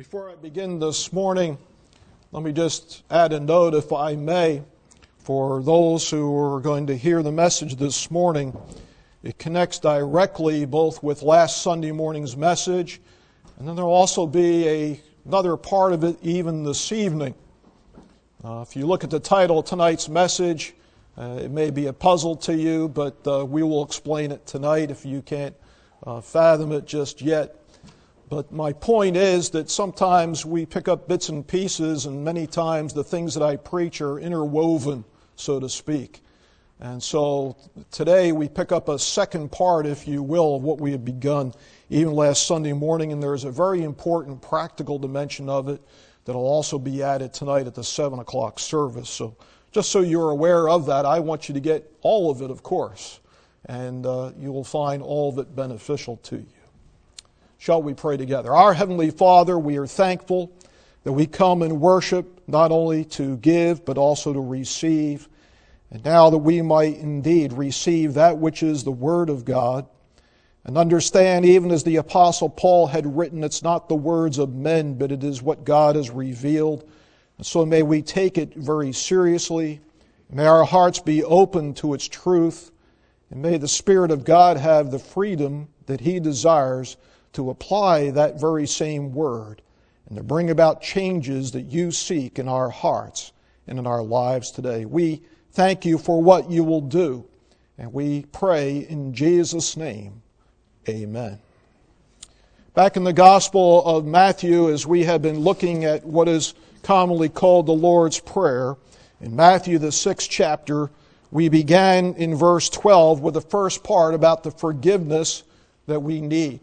Before I begin this morning, let me just add a note, if I may, for those who are going to hear the message this morning. It connects directly both with last Sunday morning's message, and then there will also be another part of it even this evening. If you look at the title of tonight's message, it may be a puzzle to you, but we will explain it tonight if you can't fathom it just yet. But my point is that sometimes we pick up bits and pieces, and many times the things that I preach are interwoven, so to speak. And so today we pick up a second part, if you will, of what we had begun even last Sunday morning, and there's a very important practical dimension of it that will also be added tonight at the 7 o'clock service. So just so you're aware of that, I want you to get all of it, of course, and you will find all of it beneficial to you. Shall we pray together? Our Heavenly Father, we are thankful that we come and worship not only to give but also to receive. And now that we might indeed receive that which is the Word of God and understand, even as the Apostle Paul had written, it's not the words of men, but it is what God has revealed. And so may we take it very seriously. May our hearts be open to its truth. And may the Spirit of God have the freedom that He desires to apply that very same word and to bring about changes that you seek in our hearts and in our lives today. We thank you for what you will do, and we pray in Jesus' name, amen. Back in the Gospel of Matthew, as we have been looking at what is commonly called the Lord's Prayer, in Matthew the 6th chapter, we began in verse 12 with the first part about the forgiveness that we need.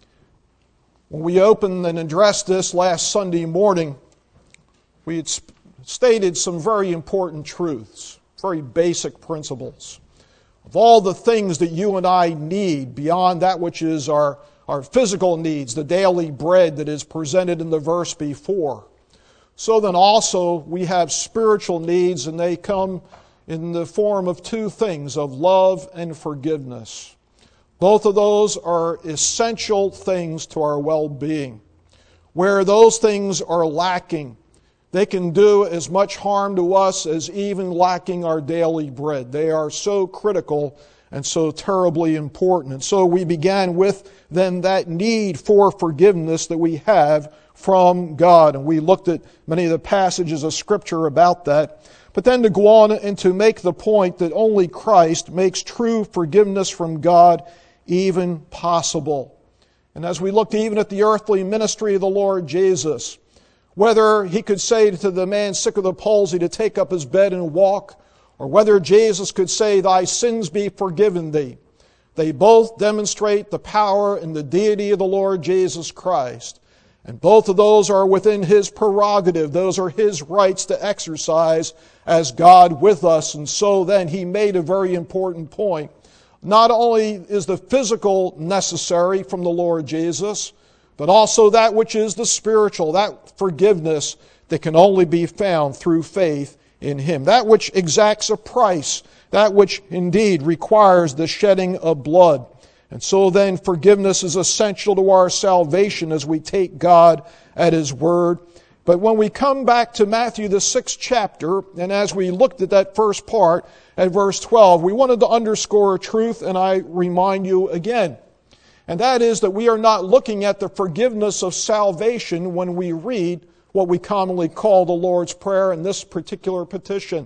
When we opened and addressed this last Sunday morning, we had stated some very important truths, very basic principles. Of all the things that you and I need beyond that which is our physical needs, the daily bread that is presented in the verse before, so then also we have spiritual needs, and they come in the form of two things, of love and forgiveness. Both of those are essential things to our well-being. Where those things are lacking, they can do as much harm to us as even lacking our daily bread. They are so critical and so terribly important. And so we began with then that need for forgiveness that we have from God. And we looked at many of the passages of Scripture about that. But then to go on and to make the point that only Christ makes true forgiveness from God even possible. And as we looked even at the earthly ministry of the Lord Jesus, whether He could say to the man sick of the palsy to take up his bed and walk, or whether Jesus could say, "Thy sins be forgiven thee," they both demonstrate the power and the deity of the Lord Jesus Christ. And both of those are within His prerogative. Those are His rights to exercise as God with us. And so then He made a very important point. Not only is the physical necessary from the Lord Jesus, but also that which is the spiritual, that forgiveness that can only be found through faith in Him. That which exacts a price, that which indeed requires the shedding of blood. And so then forgiveness is essential to our salvation as we take God at His word. But when we come back to Matthew the 6th chapter, and as we looked at that first part at verse 12, we wanted to underscore a truth, and I remind you again. And that is that we are not looking at the forgiveness of salvation when we read what we commonly call the Lord's Prayer in this particular petition.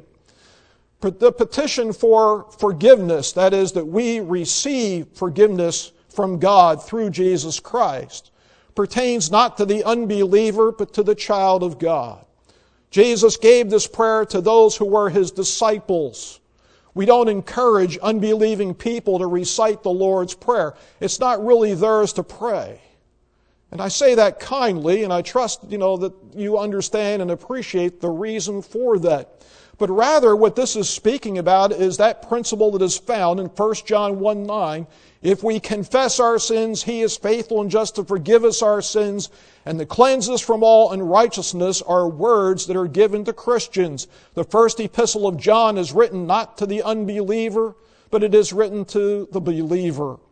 The petition for forgiveness, that is, that we receive forgiveness from God through Jesus Christ, pertains not to the unbeliever, but to the child of God. Jesus gave this prayer to those who were His disciples. We don't encourage unbelieving people to recite the Lord's Prayer. It's not really theirs to pray. And I say that kindly, and I trust, that you understand and appreciate the reason for that. But rather, what this is speaking about is that principle that is found in 1 John 1:9. If we confess our sins, He is faithful and just to forgive us our sins and to cleanse us from all unrighteousness, are words that are given to Christians. The first epistle of John is written not to the unbeliever, but it is written to the believer.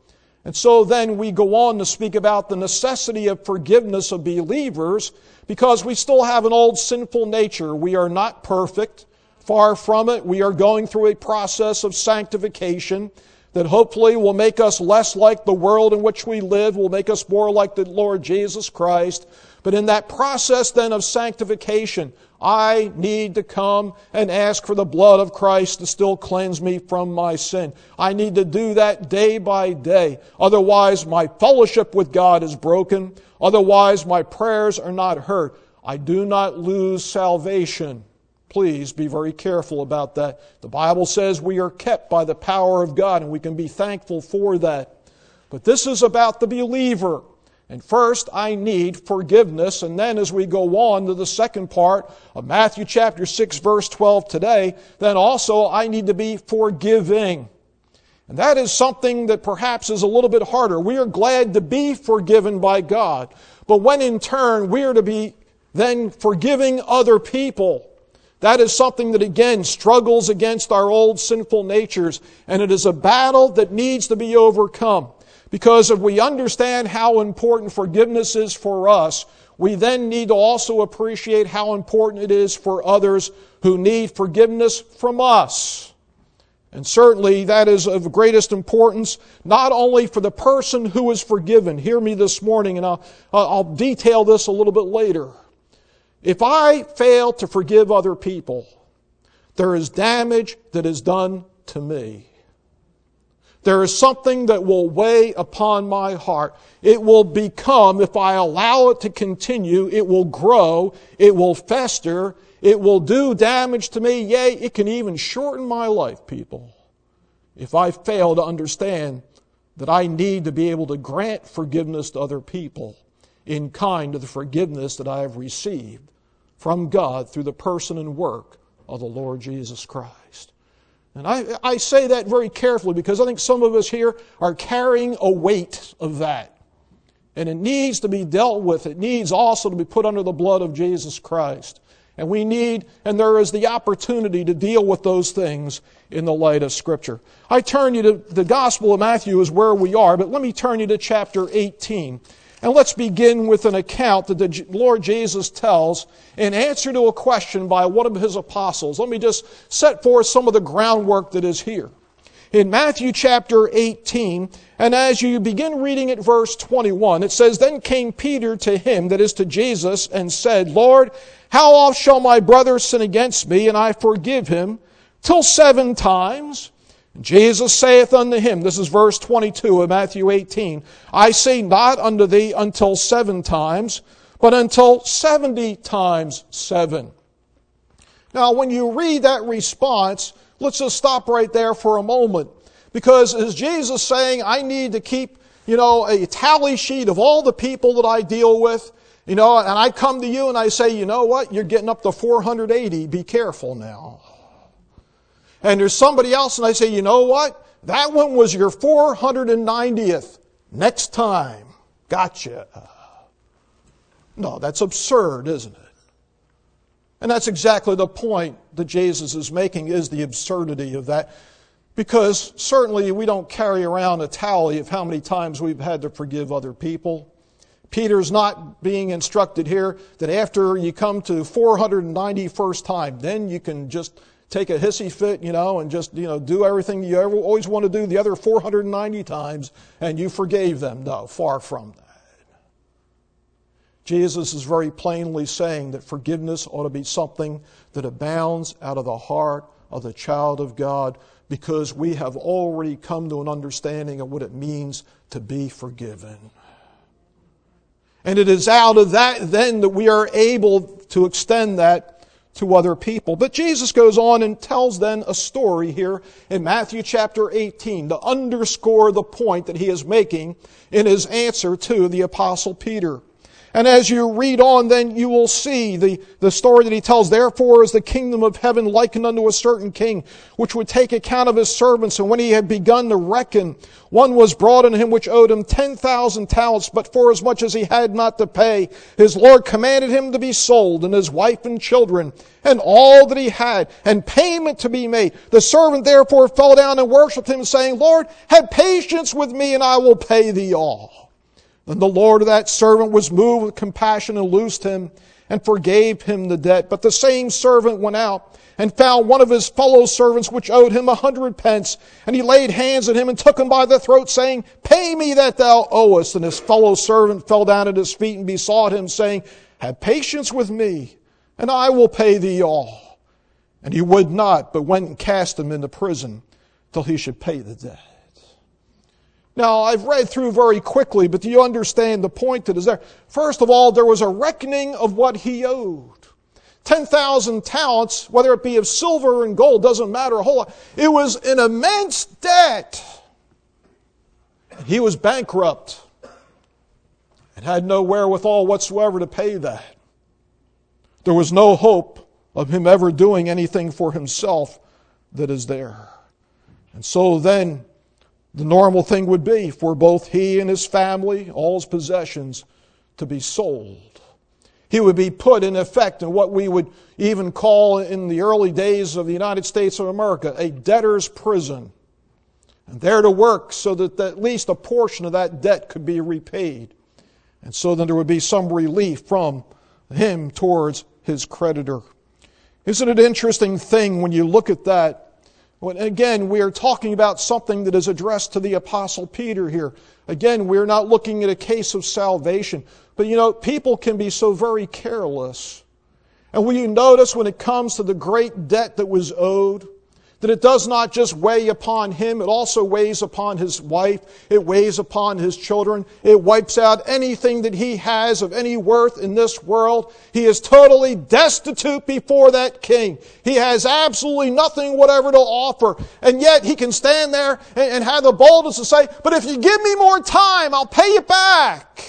And so then we go on to speak about the necessity of forgiveness of believers because we still have an old sinful nature. We are not perfect. Far from it. We are going through a process of sanctification that hopefully will make us less like the world in which we live, will make us more like the Lord Jesus Christ. But in that process then of sanctification, I need to come and ask for the blood of Christ to still cleanse me from my sin. I need to do that day by day. Otherwise, my fellowship with God is broken. Otherwise, my prayers are not heard. I do not lose salvation. Please be very careful about that. The Bible says we are kept by the power of God, and we can be thankful for that. But this is about the believer. And first, I need forgiveness. And then as we go on to the second part of Matthew chapter 6, verse 12 today, then also I need to be forgiving. And that is something that perhaps is a little bit harder. We are glad to be forgiven by God. But when in turn we are to be then forgiving other people, that is something that again struggles against our old sinful natures. And it is a battle that needs to be overcome. Because if we understand how important forgiveness is for us, we then need to also appreciate how important it is for others who need forgiveness from us. And certainly that is of greatest importance, not only for the person who is forgiven. Hear me this morning, and I'll detail this a little bit later. If I fail to forgive other people, there is damage that is done to me. There is something that will weigh upon my heart. It will become, if I allow it to continue, it will grow, it will fester, it will do damage to me. Yea, it can even shorten my life, people, if I fail to understand that I need to be able to grant forgiveness to other people in kind of the forgiveness that I have received from God through the person and work of the Lord Jesus Christ. And I say that very carefully because I think some of us here are carrying a weight of that. And it needs to be dealt with. It needs also to be put under the blood of Jesus Christ. And there is the opportunity to deal with those things in the light of Scripture. I turn you to the Gospel of Matthew is where we are, but let me turn you to chapter 18. And let's begin with an account that the Lord Jesus tells in answer to a question by one of His apostles. Let me just set forth some of the groundwork that is here. In Matthew chapter 18, and as you begin reading at verse 21, it says, Then came Peter to Him, that is to Jesus, and said, Lord, how oft shall my brother sin against me, and I forgive him? Till 7 times? Jesus saith unto him, this is verse 22 of Matthew 18, I say not unto thee until 7 times, but until 70 times 7. Now, when you read that response, let's just stop right there for a moment. Because is Jesus saying, I need to keep, a tally sheet of all the people that I deal with, and I come to you and I say, you know what, you're getting up to 480, be careful now. And there's somebody else and I say, you know what? That one was your 490th. Next time. Gotcha. No, that's absurd, isn't it? And that's exactly the point that Jesus is making, is the absurdity of that. Because certainly we don't carry around a tally of how many times we've had to forgive other people. Peter's not being instructed here that after you come to 491st time, then you can just take a hissy fit, and just, do everything you always want to do the other 490 times, and you forgave them. No, far from that. Jesus is very plainly saying that forgiveness ought to be something that abounds out of the heart of the child of God, because we have already come to an understanding of what it means to be forgiven. And it is out of that then that we are able to extend that to other people. But Jesus goes on and tells then a story here in Matthew chapter 18 to underscore the point that He is making in His answer to the Apostle Peter. And as you read on, then you will see the story that he tells. Therefore is the kingdom of heaven likened unto a certain king, which would take account of his servants. And when he had begun to reckon, one was brought unto him which owed him 10,000 talents. But forasmuch as he had not to pay, his Lord commanded him to be sold, and his wife and children, and all that he had, and payment to be made. The servant therefore fell down and worshipped him, saying, Lord, have patience with me, and I will pay thee all. Then the Lord of that servant was moved with compassion and loosed him and forgave him the debt. But the same servant went out and found one of his fellow servants which owed him 100 pence. And he laid hands on him and took him by the throat, saying, Pay me that thou owest. And his fellow servant fell down at his feet and besought him, saying, Have patience with me, and I will pay thee all. And he would not, but went and cast him into prison till he should pay the debt. Now, I've read through very quickly, but do you understand the point that is there? First of all, there was a reckoning of what he owed. 10,000 talents, whether it be of silver and gold, doesn't matter a whole lot. It was an immense debt. He was bankrupt and had no wherewithal whatsoever to pay that. There was no hope of him ever doing anything for himself that is there. And so then, the normal thing would be for both he and his family, all his possessions, to be sold. He would be put in effect in what we would even call in the early days of the United States of America a debtor's prison. And there to work so that at least a portion of that debt could be repaid. And so then there would be some relief from him towards his creditor. Isn't it an interesting thing when you look at that? When, again, we are talking about something that is addressed to the Apostle Peter here. Again, we're not looking at a case of salvation. But you know, people can be so very careless. And when you notice when it comes to the great debt that was owed, that it does not just weigh upon him, it also weighs upon his wife, it weighs upon his children, it wipes out anything that he has of any worth in this world. He is totally destitute before that king. He has absolutely nothing whatever to offer. And yet he can stand there and have the boldness to say, but if you give me more time, I'll pay you back.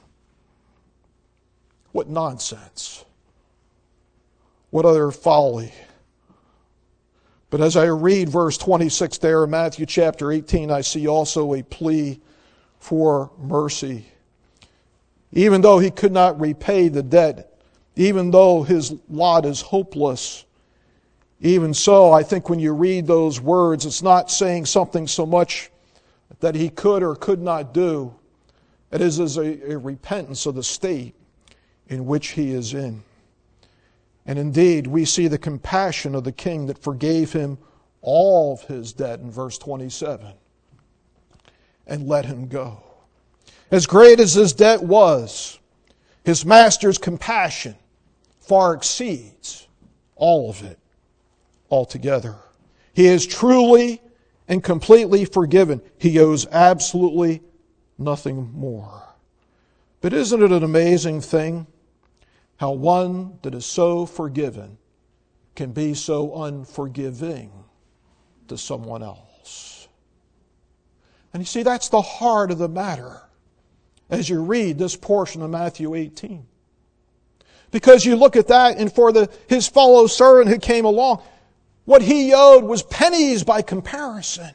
What nonsense. What utter folly. But as I read verse 26 there in Matthew chapter 18, I see also a plea for mercy. Even though he could not repay the debt, even though his lot is hopeless, even so, I think when you read those words, it's not saying something so much that he could or could not do. It is a repentance of the state in which he is in. And indeed, we see the compassion of the king that forgave him all of his debt in verse 27 and let him go. As great as his debt was, his master's compassion far exceeds all of it altogether. He is truly and completely forgiven. He owes absolutely nothing more. But isn't it an amazing thing how one that is so forgiven can be so unforgiving to someone else? And you see, that's the heart of the matter as you read this portion of Matthew 18. Because you look at that, and for his fellow servant who came along, what he owed was pennies by comparison.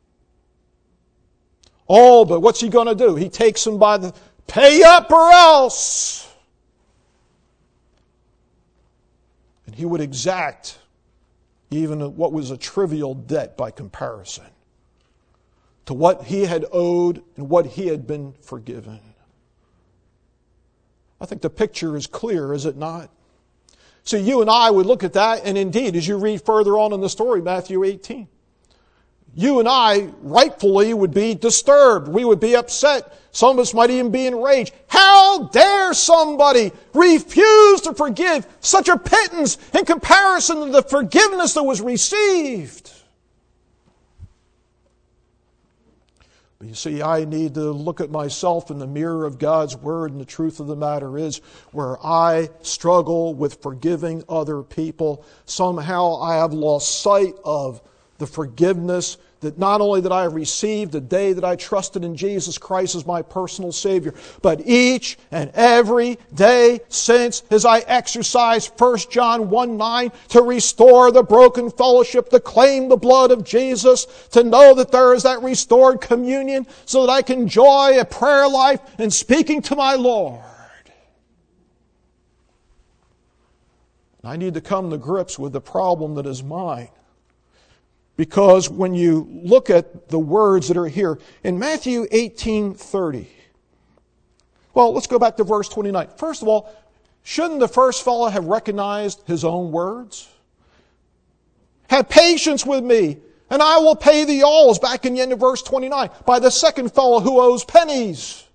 Oh, but what's he going to do? He takes him by the, pay up or else. And he would exact even what was a trivial debt by comparison to what he had owed and what he had been forgiven. I think the picture is clear, is it not? So you and I would look at that, and indeed, as you read further on in the story, Matthew 18, you and I rightfully would be disturbed. We would be upset. Some of us might even be enraged. How dare somebody refuse to forgive such a pittance in comparison to the forgiveness that was received? But you see, I need to look at myself in the mirror of God's Word, and the truth of the matter is, where I struggle with forgiving other people, somehow I have lost sight of the forgiveness that not only that I have received the day that I trusted in Jesus Christ as my personal Savior, but each and every day since, as I exercise 1 John 1:9 to restore the broken fellowship, to claim the blood of Jesus, to know that there is that restored communion so that I can enjoy a prayer life and speaking to my Lord. I need to come to grips with the problem that is mine. Because when you look at the words that are here, in Matthew 18:30, well, let's go back to verse 29. First of all, shouldn't the first fellow have recognized his own words? Have patience with me, and I will pay thee alls, back in the end of verse 29, by the second fellow who owes pennies.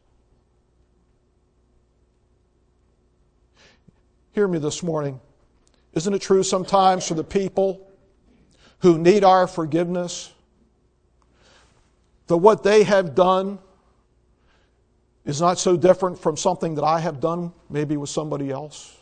Hear me this morning. Isn't it true sometimes for the people who need our forgiveness, that what they have done is not so different from something that I have done, maybe with somebody else?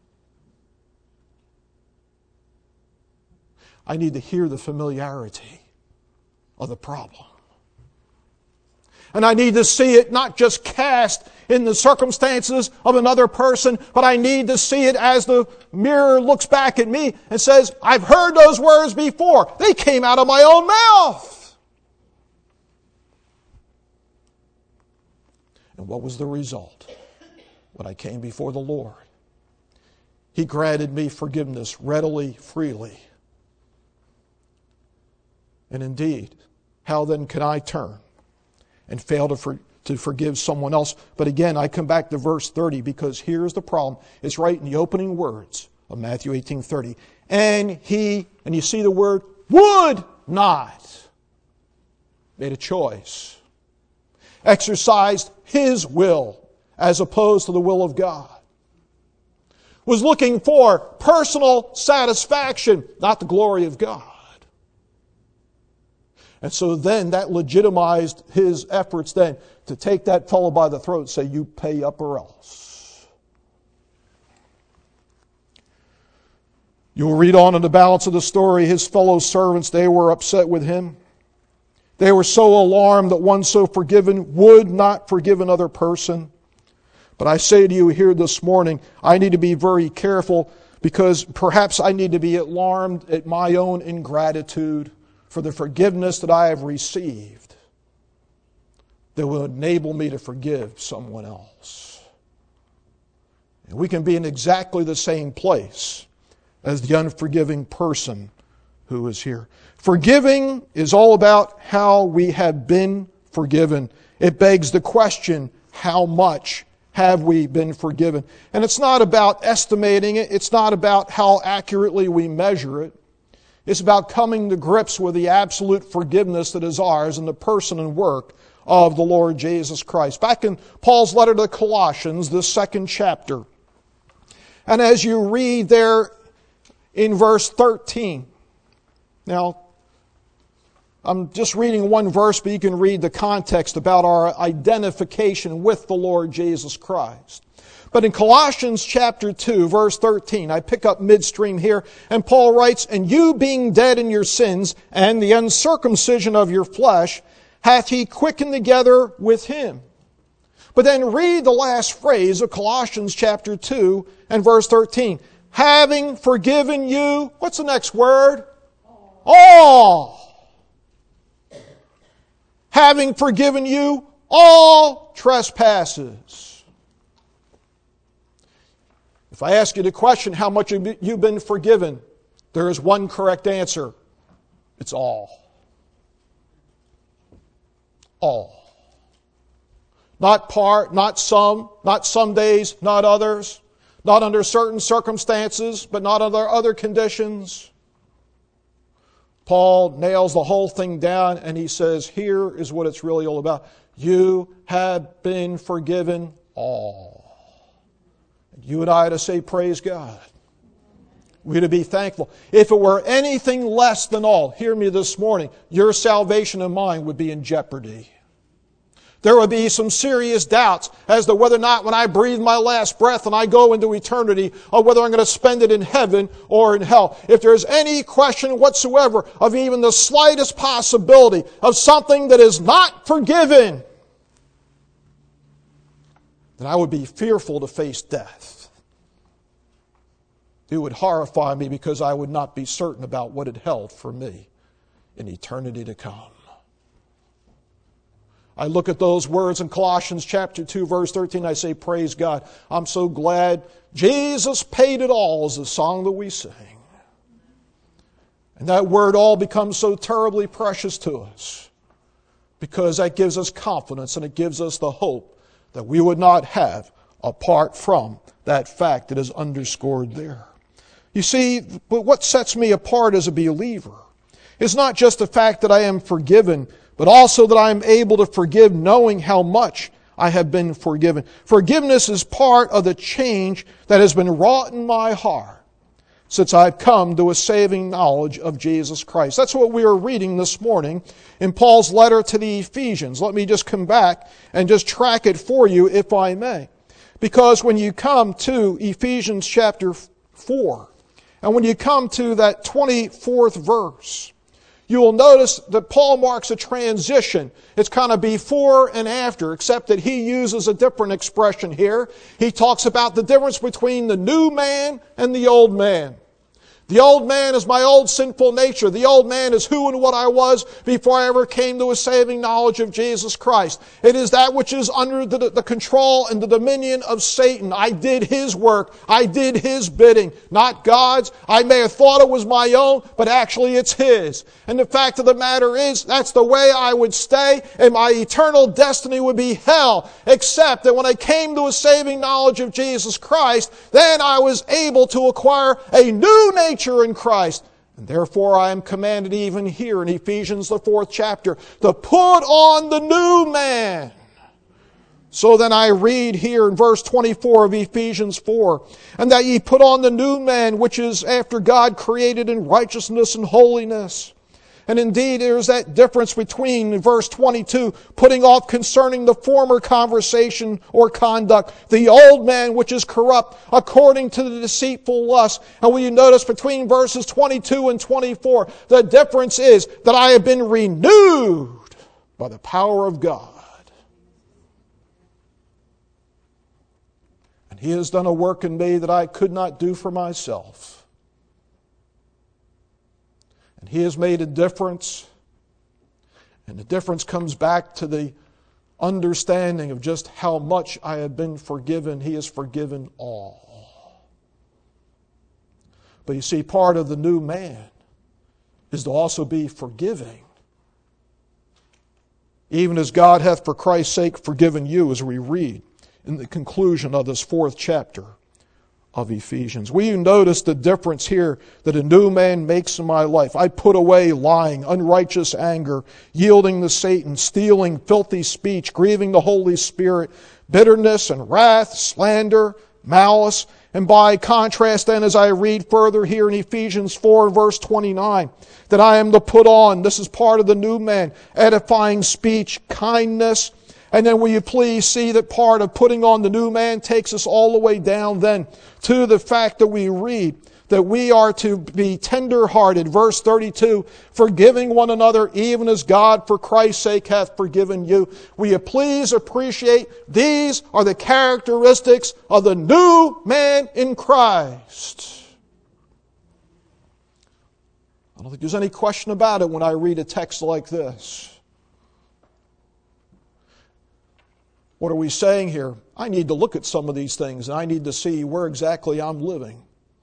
I need to hear the familiarity of the problem. And I need to see it not just cast in the circumstances of another person, but I need to see it as the mirror looks back at me and says, I've heard those words before. They came out of my own mouth. And what was the result? When I came before the Lord, He granted me forgiveness readily, freely. And indeed, how then can I turn and fail to forgive someone else? But again, I come back to verse 30, because here's the problem. It's right in the opening words of Matthew 18:30. And he, and you see the word, would not, made a choice, exercised his will as opposed to the will of God, was looking for personal satisfaction, not the glory of God. And so then that legitimized his efforts then to take that fellow by the throat and say, you pay up or else. You'll read on in the balance of the story, his fellow servants, they were upset with him. They were so alarmed that one so forgiven would not forgive another person. But I say to you here this morning, I need to be very careful, because perhaps I need to be alarmed at my own ingratitude for the forgiveness that I have received that will enable me to forgive someone else. And we can be in exactly the same place as the unforgiving person who is here. Forgiving is all about how we have been forgiven. It begs the question, how much have we been forgiven? And it's not about estimating it. It's not about how accurately we measure it. It's about coming to grips with the absolute forgiveness that is ours in the person and work of the Lord Jesus Christ. Back in Paul's letter to the Colossians, the 2nd chapter. And as you read there in verse 13. Now, I'm just reading one verse, but you can read the context about our identification with the Lord Jesus Christ. But in Colossians chapter 2, verse 13, I pick up midstream here, and Paul writes, and you being dead in your sins, and the uncircumcision of your flesh, hath he quickened together with him. But then read the last phrase of Colossians chapter 2 and verse 13. Having forgiven you, what's the next word? All. Having forgiven you all trespasses. If I ask you the question, how much have you been forgiven? There is one correct answer. It's all. All. Not part, not some days, not others, not under certain circumstances, but not under other conditions. Paul nails the whole thing down and he says, here is what it's really all about. You have been forgiven all. You and I are to say, praise God. We're to be thankful. If it were anything less than all, hear me this morning, your salvation and mine would be in jeopardy. There would be some serious doubts as to whether or not when I breathe my last breath and I go into eternity, or whether I'm going to spend it in heaven or in hell. If there's any question whatsoever of even the slightest possibility of something that is not forgiven, then I would be fearful to face death. It would horrify me because I would not be certain about what it held for me in eternity to come. I look at those words in Colossians chapter 2, verse 13. I say, praise God. I'm so glad Jesus paid it all, is the song that we sing. And that word all becomes so terribly precious to us because that gives us confidence and it gives us the hope that we would not have apart from that fact that is underscored there. You see, but what sets me apart as a believer is not just the fact that I am forgiven, but also that I am able to forgive knowing how much I have been forgiven. Forgiveness is part of the change that has been wrought in my heart since I've come to a saving knowledge of Jesus Christ. That's what we are reading this morning in Paul's letter to the Ephesians. Let me just come back and just track it for you, if I may. Because when you come to Ephesians chapter 4, and when you come to that 24th verse, you will notice that Paul marks a transition. It's kind of before and after, except that he uses a different expression here. He talks about the difference between the new man and the old man. The old man is my old sinful nature. The old man is who and what I was before I ever came to a saving knowledge of Jesus Christ. It is that which is under the control and the dominion of Satan. I did his work. I did his bidding, not God's. I may have thought it was my own, but actually it's his. And the fact of the matter is, that's the way I would stay, and my eternal destiny would be hell. Except that when I came to a saving knowledge of Jesus Christ, then I was able to acquire a new nature in Christ. And therefore I am commanded even here in Ephesians the 4th chapter to put on the new man. So then I read here in verse 24 of Ephesians 4, and that ye put on the new man which is after God created in righteousness and holiness. And indeed, there's that difference between verse 22, putting off concerning the former conversation or conduct, the old man which is corrupt according to the deceitful lust. And will you notice between verses 22 and 24, the difference is that I have been renewed by the power of God. And He has done a work in me that I could not do for myself. And He has made a difference. And the difference comes back to the understanding of just how much I have been forgiven. He has forgiven all. But you see, part of the new man is to also be forgiving. Even as God hath for Christ's sake forgiven you, as we read in the conclusion of this 4th chapter of Ephesians. Will you notice the difference here that a new man makes in my life? I put away lying, unrighteous anger, yielding to Satan, stealing, filthy speech, grieving the Holy Spirit, bitterness and wrath, slander, malice. And by contrast then, as I read further here in Ephesians 4 verse 29, that I am to put on, this is part of the new man, edifying speech, kindness. And then will you please see that part of putting on the new man takes us all the way down then to the fact that we read that we are to be tender-hearted. Verse 32, forgiving one another even as God for Christ's sake hath forgiven you. Will you please appreciate these are the characteristics of the new man in Christ. I don't think there's any question about it when I read a text like this. What are we saying here? I need to look at some of these things and I need to see where exactly I'm living.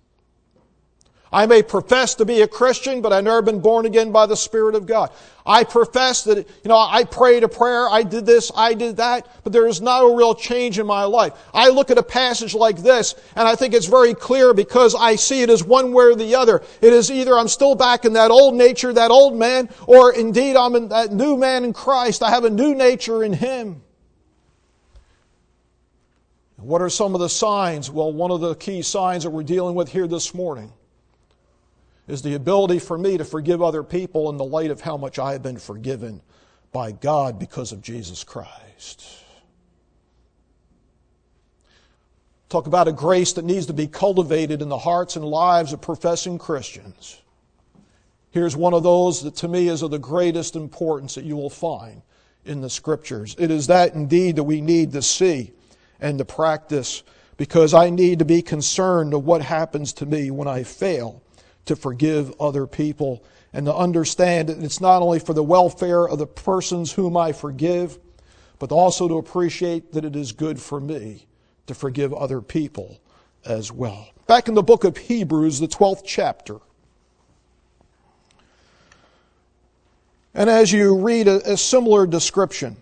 I may profess to be a Christian, but I've never been born again by the Spirit of God. I profess that, I prayed a prayer, I did this, I did that, but there is not a real change in my life. I look at a passage like this, and I think it's very clear because I see it as one way or the other. It is either I'm still back in that old nature, that old man, or indeed I'm in that new man in Christ. I have a new nature in Him. What are some of the signs? Well, one of the key signs that we're dealing with here this morning is the ability for me to forgive other people in the light of how much I have been forgiven by God because of Jesus Christ. Talk about a grace that needs to be cultivated in the hearts and lives of professing Christians. Here's one of those that to me is of the greatest importance that you will find in the Scriptures. It is that indeed that we need to see and to practice, because I need to be concerned of what happens to me when I fail to forgive other people, and to understand that it's not only for the welfare of the persons whom I forgive, but also to appreciate that it is good for me to forgive other people as well. Back in the book of Hebrews, the 12th chapter. And as you read a similar description,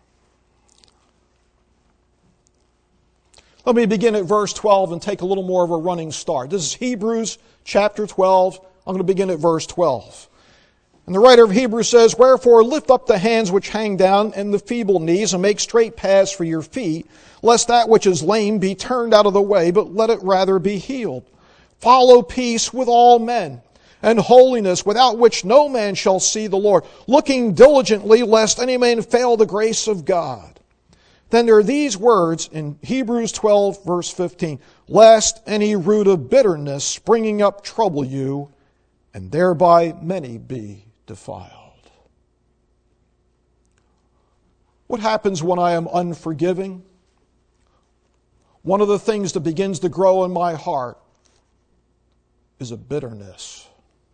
let me begin at verse 12 and take a little more of a running start. This is Hebrews chapter 12. I'm going to begin at verse 12. And the writer of Hebrews says, "Wherefore lift up the hands which hang down and the feeble knees, and make straight paths for your feet, lest that which is lame be turned out of the way, but let it rather be healed. Follow peace with all men, and holiness, without which no man shall see the Lord, looking diligently lest any man fail the grace of God." Then there are these words in Hebrews 12, verse 15, "Lest any root of bitterness springing up trouble you, and thereby many be defiled." What happens when I am unforgiving? One of the things that begins to grow in my heart is a bitterness.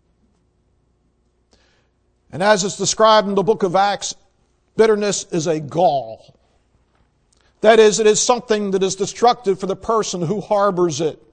And as it's described in the book of Acts, bitterness is a gall. That is, it is something that is destructive for the person who harbors it.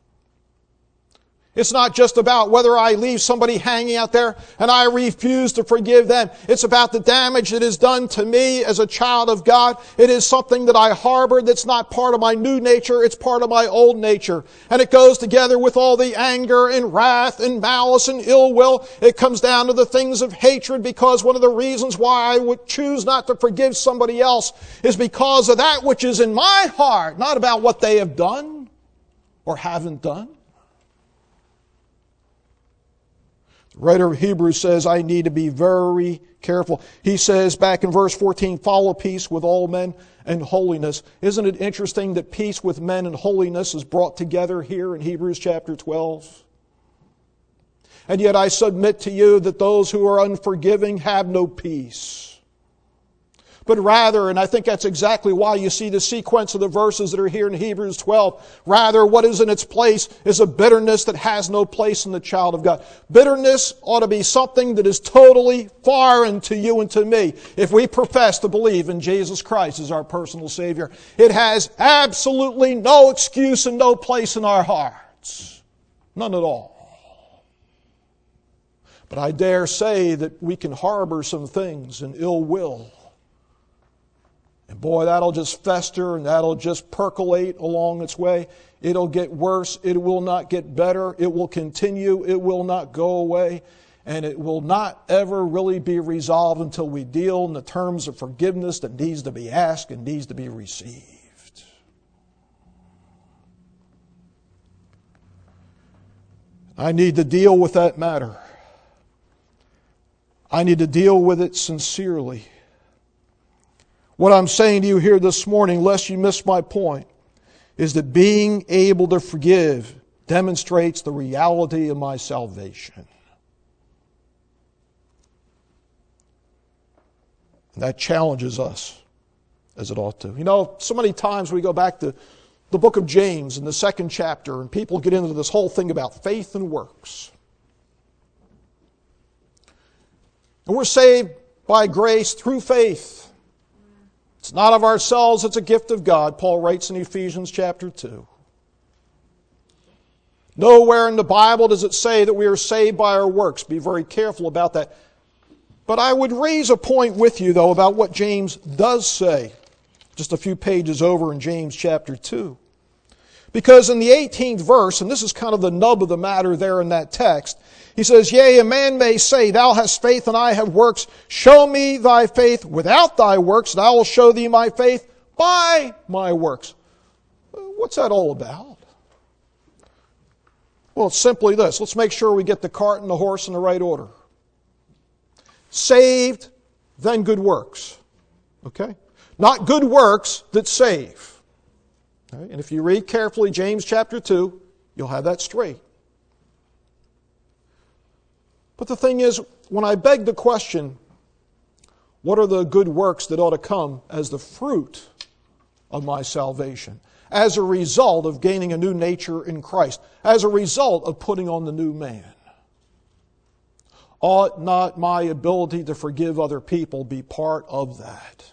It's not just about whether I leave somebody hanging out there and I refuse to forgive them. It's about the damage that is done to me as a child of God. It is something that I harbor that's not part of my new nature. It's part of my old nature. And it goes together with all the anger and wrath and malice and ill will. It comes down to the things of hatred, because one of the reasons why I would choose not to forgive somebody else is because of that which is in my heart, not about what they have done or haven't done. The writer of Hebrews says I need to be very careful. He says back in verse 14, "Follow peace with all men and holiness." Isn't it interesting that peace with men and holiness is brought together here in Hebrews chapter 12? And yet I submit to you that those who are unforgiving have no peace. But rather, and I think that's exactly why you see the sequence of the verses that are here in Hebrews 12, rather what is in its place is a bitterness that has no place in the child of God. Bitterness ought to be something that is totally foreign to you and to me if we profess to believe in Jesus Christ as our personal Savior. It has absolutely no excuse and no place in our hearts. None at all. But I dare say that we can harbor some things in ill will. And boy, that'll just fester and that'll just percolate along its way. It'll get worse. It will not get better. It will continue. It will not go away. And it will not ever really be resolved until we deal in the terms of forgiveness that needs to be asked and needs to be received. I need to deal with that matter. I need to deal with it sincerely. What I'm saying to you here this morning, lest you miss my point, is that being able to forgive demonstrates the reality of my salvation. And that challenges us as it ought to. You know, so many times we go back to the book of James in the 2nd chapter, and people get into this whole thing about faith and works. And we're saved by grace through faith. It's not of ourselves, it's a gift of God, Paul writes in Ephesians chapter 2. Nowhere in the Bible does it say that we are saved by our works. Be very careful about that. But I would raise a point with you, though, about what James does say, just a few pages over in James chapter 2. Because in the 18th verse, and this is kind of the nub of the matter there in that text, he says, "Yea, a man may say, Thou hast faith and I have works. Show me thy faith without thy works, and I will show thee my faith by my works." What's that all about? Well, it's simply this. Let's make sure we get the cart and the horse in the right order. Saved then good works. Okay? Not good works that save. Okay? And if you read carefully James chapter 2, you'll have that straight. But the thing is, when I beg the question, what are the good works that ought to come as the fruit of my salvation? As a result of gaining a new nature in Christ? As a result of putting on the new man? Ought not my ability to forgive other people be part of that?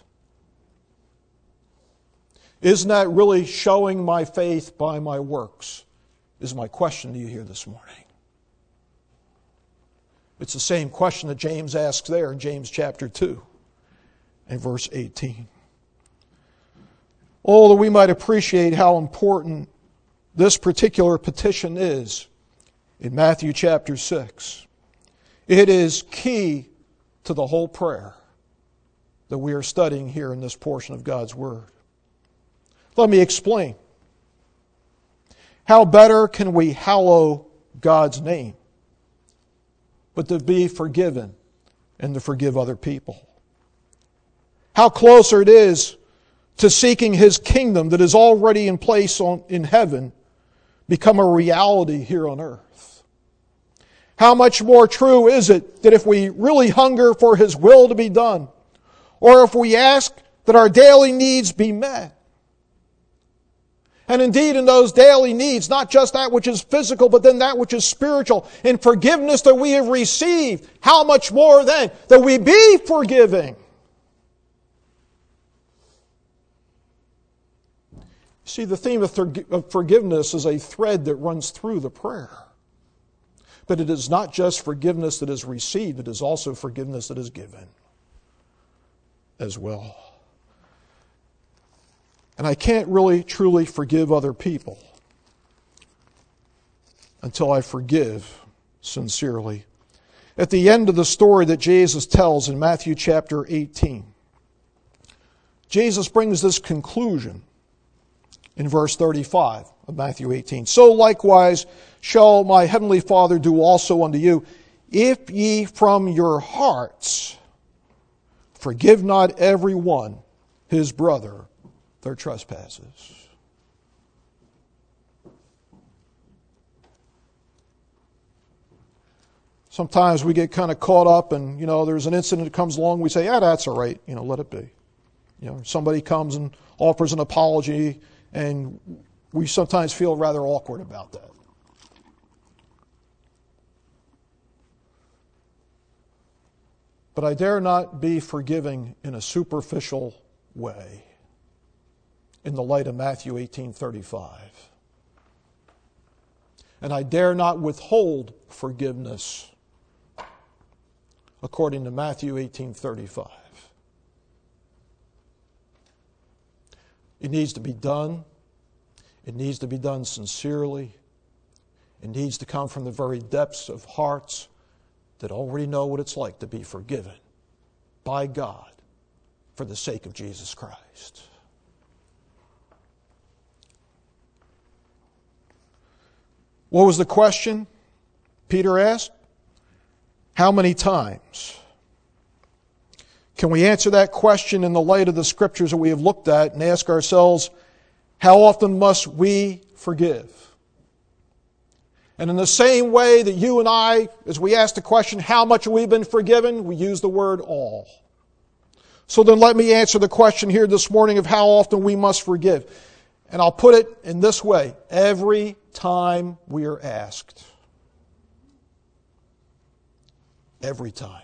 Isn't that really showing my faith by my works? Is my question to you here this morning. It's the same question that James asks there in James chapter 2 and verse 18. Oh, that we might appreciate how important this particular petition is in Matthew chapter 6. It is key to the whole prayer that we are studying here in this portion of God's Word. Let me explain. How better can we hallow God's name but to be forgiven and to forgive other people? How closer it is to seeking His kingdom that is already in place in heaven become a reality here on earth. How much more true is it that if we really hunger for His will to be done, or if we ask that our daily needs be met, and indeed in those daily needs, not just that which is physical, but then that which is spiritual, in forgiveness that we have received, how much more then that we be forgiving? See, the theme of forgiveness is a thread that runs through the prayer. But it is not just forgiveness that is received, it is also forgiveness that is given as well. And I can't really truly forgive other people until I forgive sincerely. At the end of the story that Jesus tells in Matthew chapter 18, Jesus brings this conclusion in verse 35 of Matthew 18. So likewise shall my heavenly Father do also unto you, if ye from your hearts forgive not every one his brother their trespasses. Sometimes we get kind of caught up and, there's an incident that comes along, we say, that's all right, let it be. Somebody comes and offers an apology, and we sometimes feel rather awkward about that. But I dare not be forgiving in a superficial way in the light of Matthew 18:35. And I dare not withhold forgiveness according to Matthew 18:35. It needs to be done. It needs to be done sincerely. It needs to come from the very depths of hearts that already know what it's like to be forgiven by God for the sake of Jesus Christ. What was the question Peter asked? How many times? Can we answer that question in the light of the scriptures that we have looked at and ask ourselves, how often must we forgive? And in the same way that you and I, as we ask the question, how much have we been forgiven? We use the word all. So then let me answer the question here this morning of how often we must forgive. And I'll put it in this way: every time we are asked. Every time.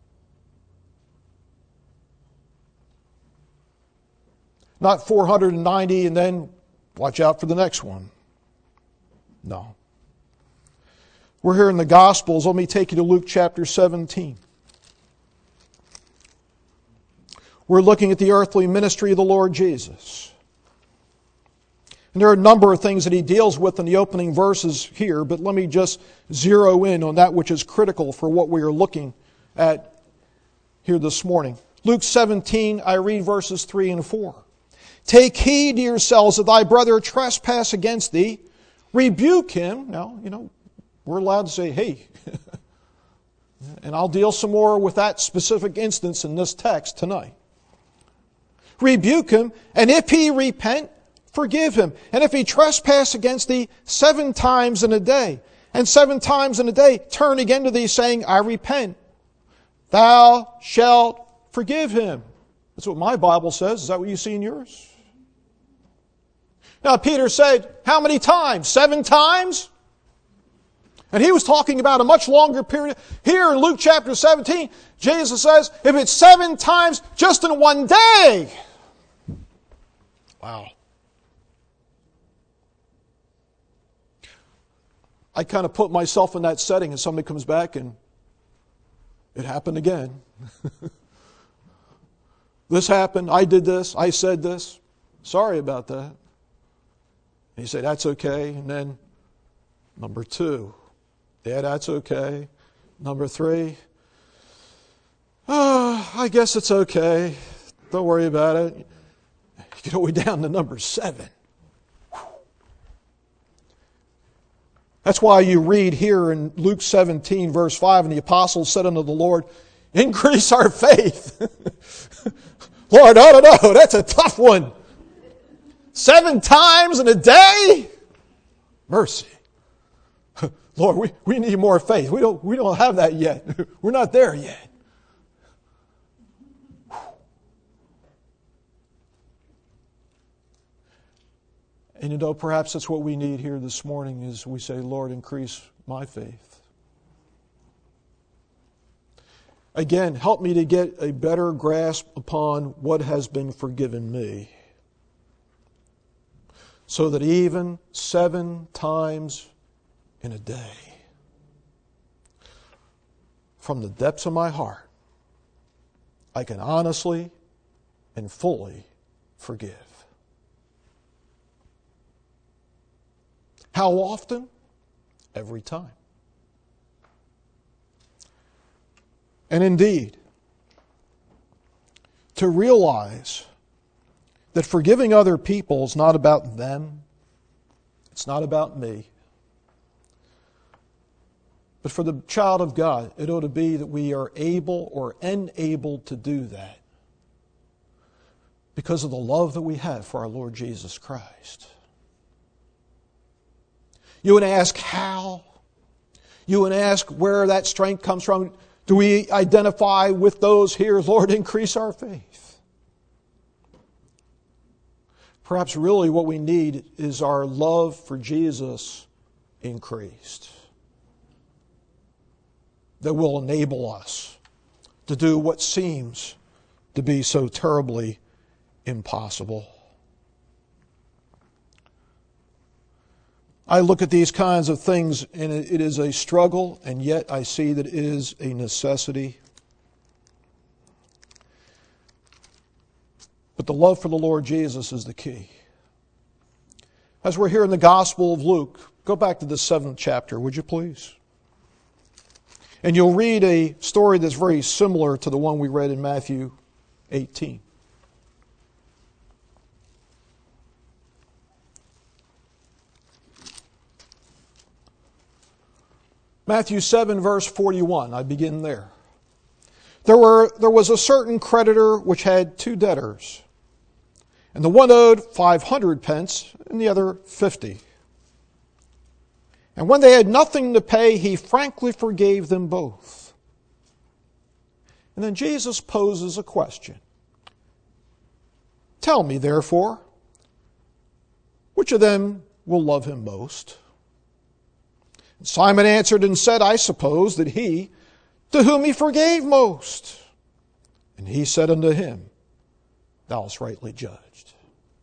Not 490 and then watch out for the next one. No. We're here in the Gospels. Let me take you to Luke chapter 17. We're looking at the earthly ministry of the Lord Jesus. And there are a number of things that he deals with in the opening verses here, but let me just zero in on that which is critical for what we are looking at here this morning. Luke 17, I read verses 3 and 4. Take heed to yourselves if thy brother trespass against thee, rebuke him. Now, we're allowed to say, hey, And I'll deal some more with that specific instance in this text tonight. Rebuke him, and if he repent, forgive him. And if he trespass against thee 7 times in a day, and 7 times in a day turn again to thee, saying, I repent, thou shalt forgive him. That's what my Bible says. Is that what you see in yours? Now, Peter said, how many times? 7 times? And he was talking about a much longer period. Here in Luke chapter 17, Jesus says, if it's 7 times just in one day. Wow. I kind of put myself in that setting and somebody comes back and it happened again. This happened, I did this, I said this. Sorry about that. And you say, that's okay. And then number 2. Yeah, that's okay. Number 3. I guess it's okay. Don't worry about it. You get all the way down to number 7. That's why you read here in Luke 17, verse 5, and the apostles said unto the Lord, increase our faith. Lord, I don't know. That's a tough one. 7 times in a day? Mercy. Lord, we need more faith. We don't have that yet. We're not there yet. And you know, perhaps that's what we need here this morning is we say, Lord, increase my faith. Again, help me to get a better grasp upon what has been forgiven me. So that even 7 times in a day, from the depths of my heart, I can honestly and fully forgive. How often? Every time. And indeed, to realize that forgiving other people is not about them, it's not about me. But for the child of God, it ought to be that we are able or unable to do that because of the love that we have for our Lord Jesus Christ. You would ask how? You would ask where that strength comes from? Do we identify with those here, Lord, increase our faith? Perhaps really what we need is our love for Jesus increased. That will enable us to do what seems to be so terribly impossible. I look at these kinds of things and it is a struggle, and yet I see that it is a necessity. But the love for the Lord Jesus is the key. As we're here in the Gospel of Luke, go back to the 7th chapter, would you please? And you'll read a story that's very similar to the one we read in Matthew 18. Matthew 7, verse 41. I begin there. There was a certain creditor which had 2 debtors. And the one owed 500 pence, and the other 50. And when they had nothing to pay, he frankly forgave them both. And then Jesus poses a question. Tell me, therefore, which of them will love him most? And Simon answered and said, I suppose that he to whom he forgave most. And he said unto him, Thou hast rightly judged.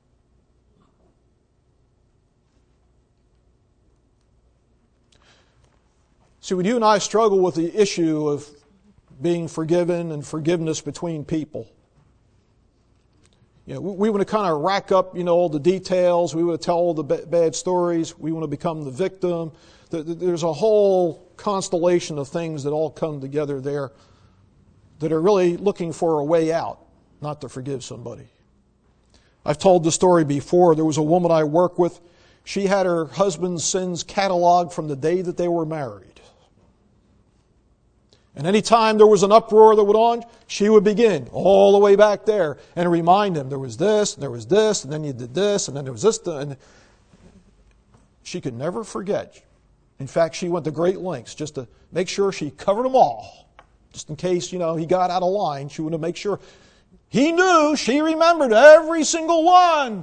See, when you and I struggle with the issue of being forgiven and forgiveness between people, you know, we want to kind of rack up, all the details. We want to tell all the bad stories. We want to become the victim. There's a whole constellation of things that all come together there that are really looking for a way out, not to forgive somebody. I've told the story before. There was a woman I work with. She had her husband's sins cataloged from the day that they were married. And any time there was an uproar that went on, she would begin all the way back there and remind him there was this, and there was this, and then you did this, and then there was this. And she could never forget. In fact, she went to great lengths just to make sure she covered them all. Just in case, he got out of line, she wanted to make sure he knew she remembered every single one.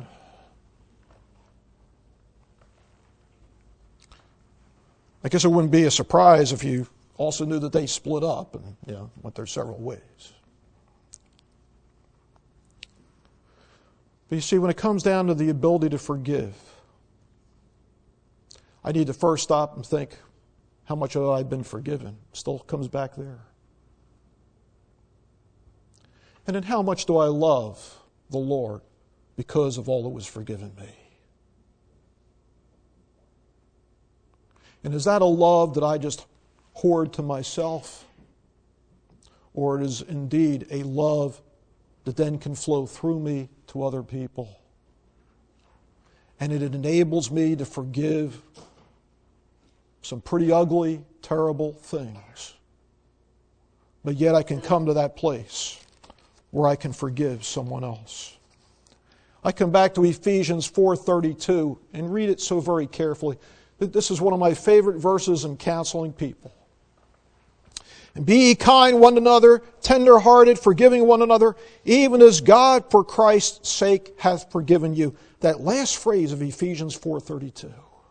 I guess it wouldn't be a surprise if you also knew that they split up and went their several ways. But you see, when it comes down to the ability to forgive, I need to first stop and think, how much have I been forgiven? Still comes back there. And then how much do I love the Lord because of all that was forgiven me? And is that a love that I just hoard to myself? Or it is indeed a love that then can flow through me to other people? And it enables me to forgive some pretty ugly, terrible things. But yet I can come to that place where I can forgive someone else. I come back to Ephesians 4:32 and read it so very carefully. This is one of my favorite verses in counseling people. And be ye kind one to another, tender-hearted, forgiving one another, even as God for Christ's sake hath forgiven you. That last phrase of Ephesians 4:32.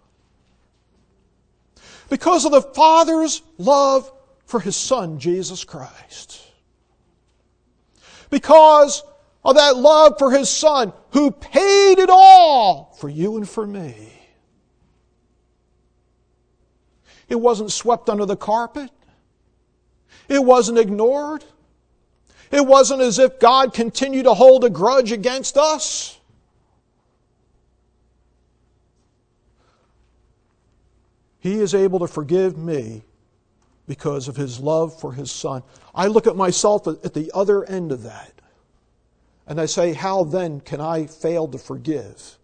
Because of the Father's love for His Son, Jesus Christ. Because of that love for His Son, who paid it all for you and for me. It wasn't swept under the carpet. It wasn't ignored. It wasn't as if God continued to hold a grudge against us. He is able to forgive me because of His love for His Son. I look at myself at the other end of that. And I say, how then can I fail to forgive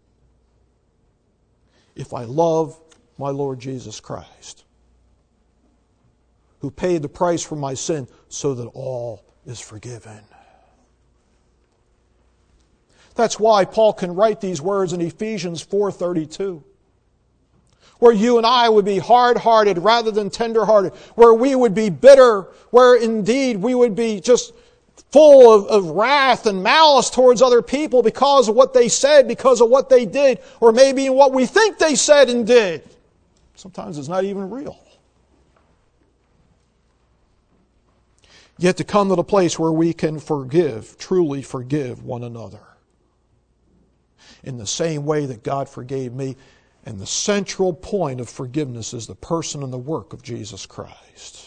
if I love my Lord Jesus Christ, who paid the price for my sin so that all is forgiven? That's why Paul can write these words in Ephesians 4:32. Where you and I would be hard-hearted rather than tender-hearted. Where we would be bitter. Where indeed we would be just full of wrath and malice towards other people because of what they said, because of what they did, or maybe what we think they said and did. Sometimes it's not even real. Yet to come to the place where we can forgive, truly forgive one another. In the same way that God forgave me. And the central point of forgiveness is the person and the work of Jesus Christ.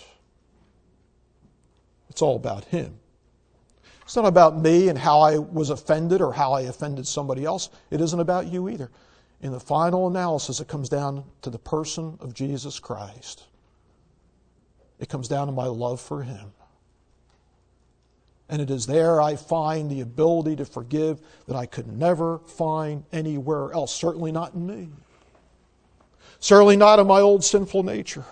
It's all about Him. It's not about me and how I was offended or how I offended somebody else. It isn't about you either. In the final analysis, it comes down to the person of Jesus Christ. It comes down to my love for Him. And it is there I find the ability to forgive that I could never find anywhere else. Certainly not in me. Certainly not in my old sinful nature.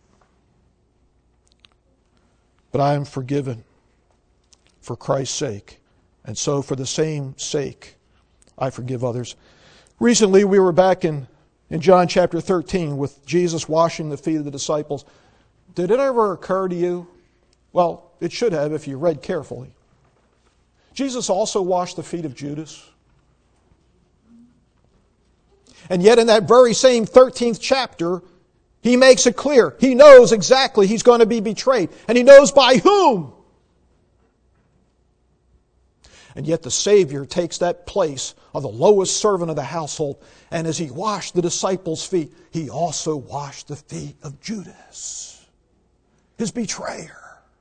But I am forgiven for Christ's sake. And so for the same sake, I forgive others. Recently we were back in John chapter 13 with Jesus washing the feet of the disciples. Did it ever occur to you? Well, it should have if you read carefully. Jesus also washed the feet of Judas. And yet in that very same 13th chapter, He makes it clear. He knows exactly He's going to be betrayed. And He knows by whom. And yet the Savior takes that place of the lowest servant of the household. And as He washed the disciples' feet, He also washed the feet of Judas, His betrayer.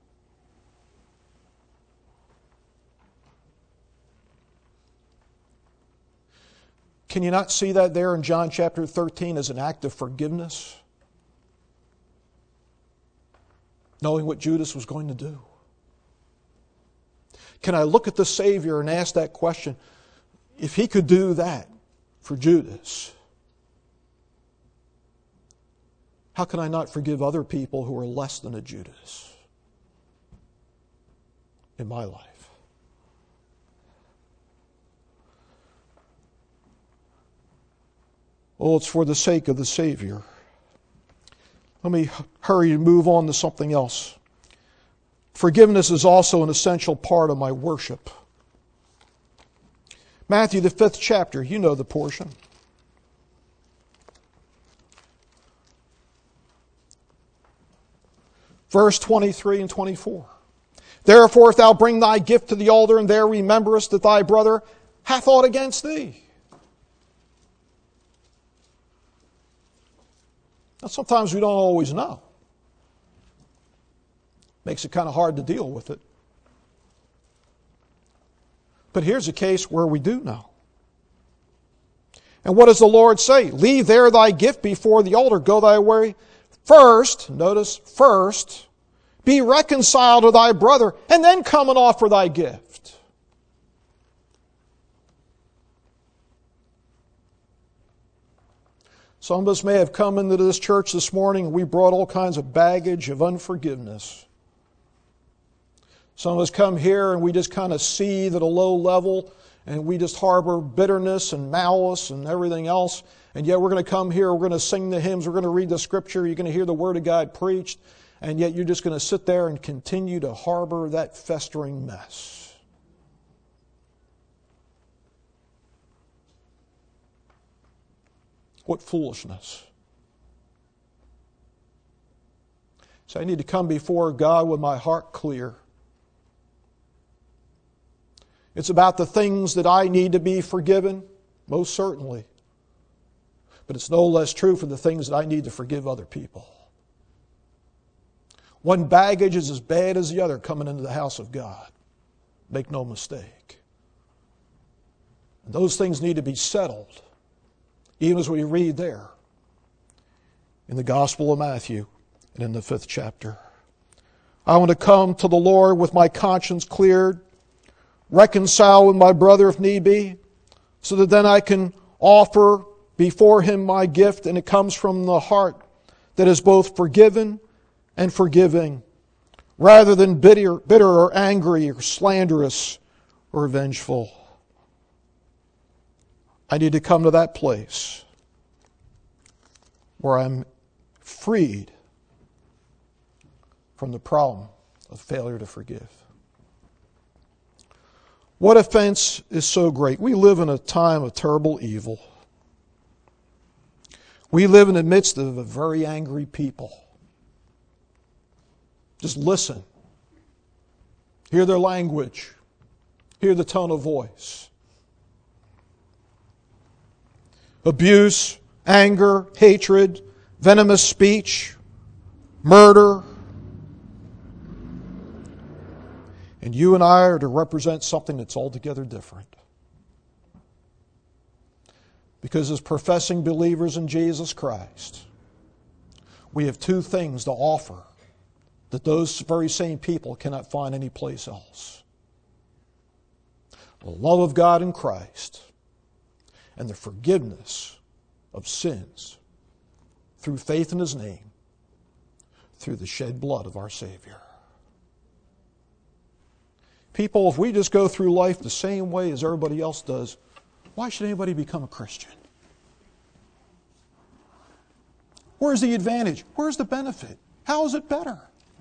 Can you not see that there in John chapter 13 as an act of forgiveness? Knowing what Judas was going to do. Can I look at the Savior and ask that question? If He could do that for Judas, how can I not forgive other people who are less than a Judas? in my life. Oh, it's for the sake of the Savior. Let me hurry and move on to something else. Forgiveness is also an essential part of my worship. Matthew, the 5th chapter, you know the portion. Verse 23 and 24. Therefore, if thou bring thy gift to the altar, and there rememberest that thy brother hath aught against thee. Now, sometimes we don't always know. Makes it kind of hard to deal with it. But here's a case where we do know. And what does the Lord say? Leave there thy gift before the altar, go thy way. First, notice, first, be reconciled to thy brother, and then come and offer thy gift. Some of us may have come into this church this morning and we brought all kinds of baggage of unforgiveness. Some of us come here and we just kind of seethe at a low level and we just harbor bitterness and malice and everything else. And yet we're going to come here, we're going to sing the hymns, we're going to read the Scripture, you're going to hear the Word of God preached, and yet you're just going to sit there and continue to harbor that festering mess. What foolishness. So I need to come before God with my heart clear. It's about the things that I need to be forgiven, most certainly. But it's no less true for the things that I need to forgive other people. One baggage is as bad as the other coming into the house of God. Make no mistake. And those things need to be settled, even as we read there in the Gospel of Matthew and in the 5th chapter. I want to come to the Lord with my conscience cleared, reconcile with my brother if need be, so that then I can offer before Him my gift, and it comes from the heart that is both forgiven and forgiving, rather than bitter or angry or slanderous or vengeful. I need to come to that place where I'm freed from the problem of failure to forgive. What offense is so great? We live in a time of terrible evil. We live in the midst of a very angry people. Just listen. Hear their language. Hear the tone of voice. Abuse, anger, hatred, venomous speech, murder. And you and I are to represent something that's altogether different. Because as professing believers in Jesus Christ, we have two things to offer that those very same people cannot find anyplace else. The love of God in Christ and the forgiveness of sins through faith in His name, through the shed blood of our Savior. People, if we just go through life the same way as everybody else does, why should anybody become a Christian? Where's the advantage? Where's the benefit? How is it better?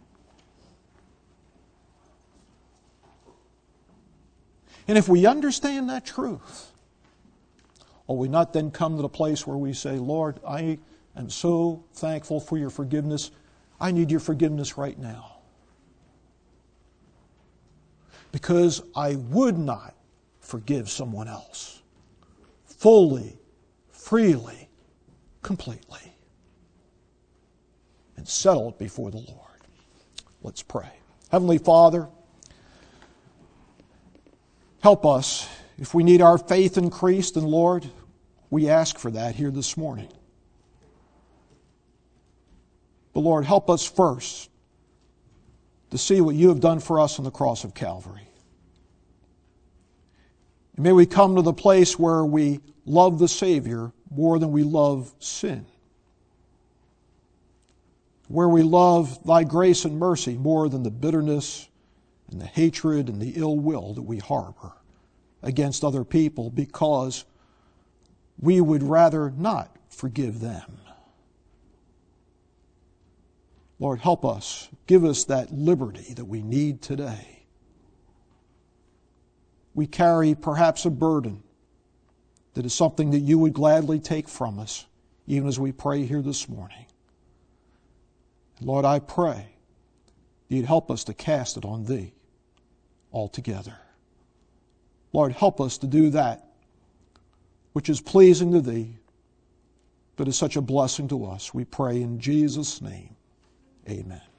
And if we understand that truth, will we not then come to the place where we say, Lord, I am so thankful for your forgiveness. I need your forgiveness right now. Because I would not forgive someone else fully, freely, completely, and settle it before the Lord. Let's pray. Heavenly Father, help us. If we need our faith increased, and Lord, we ask for that here this morning. But Lord, help us first to see what you have done for us on the cross of Calvary. And may we come to the place where we love the Savior more than we love sin. Where we love thy grace and mercy more than the bitterness and the hatred and the ill will that we harbor against other people because we would rather not forgive them. Lord, help us. Give us that liberty that we need today. We carry perhaps a burden that is something that you would gladly take from us, even as we pray here this morning. Lord, I pray that you'd help us to cast it on Thee altogether. Lord, help us to do that which is pleasing to Thee, but is such a blessing to us. We pray in Jesus' name. Amen.